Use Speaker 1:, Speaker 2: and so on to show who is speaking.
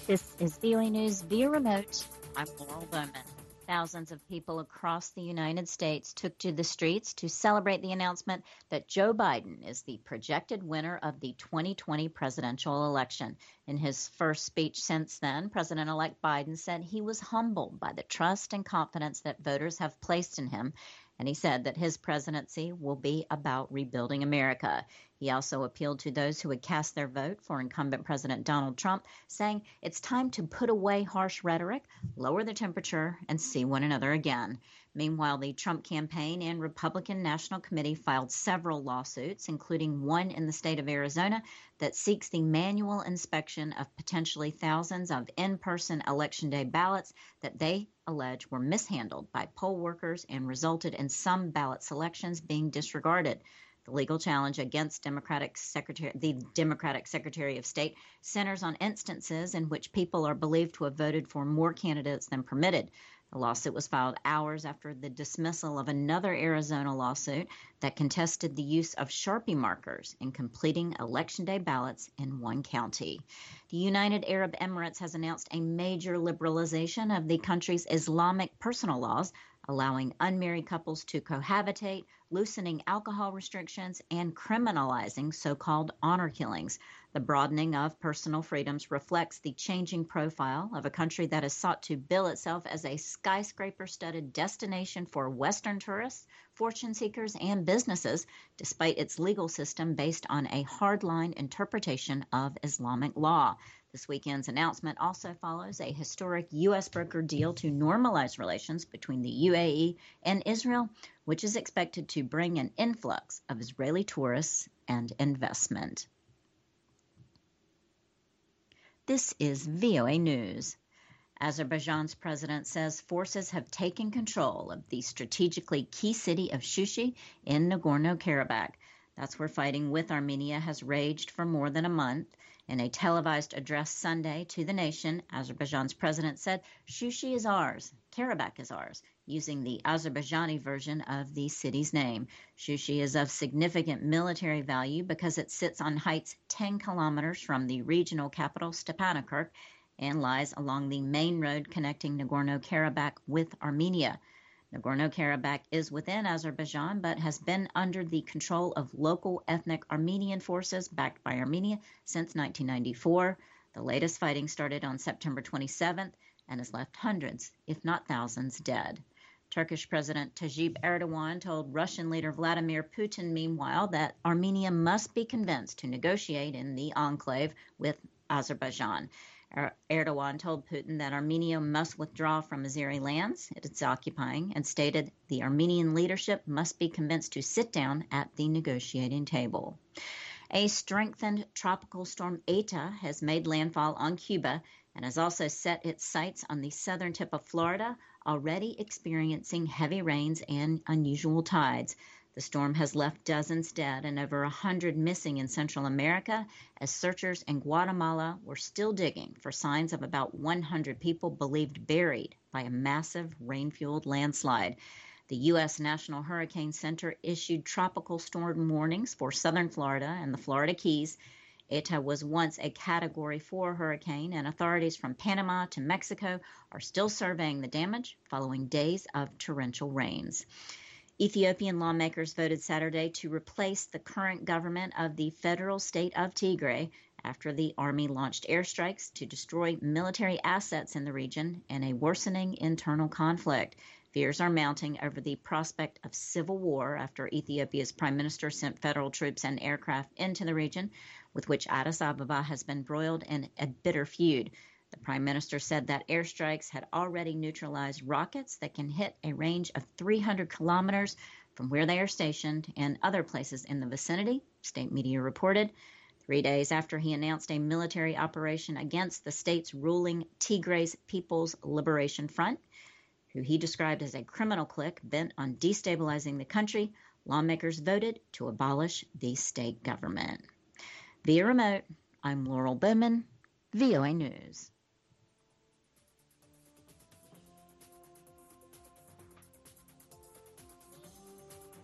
Speaker 1: This is VOA News via remote. I'm Laurel Bowman. Thousands of people across the United States took to the streets to celebrate the announcement that Joe Biden is the projected winner of the 2020 presidential election. In his first speech since then, President-elect Biden said he was humbled by the trust and confidence that voters have placed in him, and he said that his presidency will be about rebuilding America. He also appealed to those who had cast their vote for incumbent President Donald Trump, saying it's time to put away harsh rhetoric, lower the temperature, and see one another again. Meanwhile, the Trump campaign and Republican National Committee filed several lawsuits, including one in the state of Arizona that seeks the manual inspection of potentially thousands of in-person Election Day ballots that they allege were mishandled by poll workers and resulted in some ballot selections being disregarded. The legal challenge against the Democratic Secretary of State centers on instances in which people are believed to have voted for more candidates than permitted. The lawsuit was filed hours after the dismissal of another Arizona lawsuit that contested the use of Sharpie markers in completing Election Day ballots in one county. The United Arab Emirates has announced a major liberalization of the country's Islamic personal laws, allowing unmarried couples to cohabitate, loosening alcohol restrictions, and criminalizing so-called honor killings. The broadening of personal freedoms reflects the changing profile of a country that has sought to bill itself as a skyscraper-studded destination for Western tourists, fortune seekers, and businesses, despite its legal system based on a hardline interpretation of Islamic law. This weekend's announcement also follows a historic U.S. brokered deal to normalize relations between the UAE and Israel, which is expected to bring an influx of Israeli tourists and investment. This is VOA News. Azerbaijan's president says forces have taken control of the strategically key city of Shushi in Nagorno-Karabakh. That's where fighting with Armenia has raged for more than a month. In a televised address Sunday to the nation, Azerbaijan's president said, "Shushi is ours, Karabakh is ours," using the Azerbaijani version of the city's name. Shushi is of significant military value because it sits on heights 10 kilometers from the regional capital, Stepanakert, and lies along the main road connecting Nagorno-Karabakh with Armenia. Nagorno-Karabakh is within Azerbaijan, but has been under the control of local ethnic Armenian forces backed by Armenia since 1994. The latest fighting started on September 27th and has left hundreds, if not thousands, dead. Turkish President Tayyip Erdogan told Russian leader Vladimir Putin, meanwhile, that Armenia must be convinced to negotiate in the enclave with Azerbaijan. Erdogan told Putin that Armenia must withdraw from Azeri lands it is occupying and stated the Armenian leadership must be convinced to sit down at the negotiating table. A strengthened tropical storm Eta has made landfall on Cuba and has also set its sights on the southern tip of Florida, already experiencing heavy rains and unusual tides. The storm has left dozens dead and over 100 missing in Central America as searchers in Guatemala were still digging for signs of about 100 people believed buried by a massive rain-fueled landslide. The U.S. National Hurricane Center issued tropical storm warnings for southern Florida and the Florida Keys. Eta was once a Category 4 hurricane, and authorities from Panama to Mexico are still surveying the damage following days of torrential rains. Ethiopian lawmakers voted Saturday to replace the current government of the federal state of Tigray after the army launched airstrikes to destroy military assets in the region and a worsening internal conflict. Fears are mounting over the prospect of civil war after Ethiopia's prime minister sent federal troops and aircraft into the region, with which Addis Ababa has been embroiled in a bitter feud. The prime minister said that airstrikes had already neutralized rockets that can hit a range of 300 kilometers from where they are stationed and other places in the vicinity, state media reported. 3 days after he announced a military operation against the state's ruling Tigray's People's Liberation Front, who he described as a criminal clique bent on destabilizing the country, lawmakers voted to abolish the state government. Via remote, I'm Laurel Bowman, VOA News.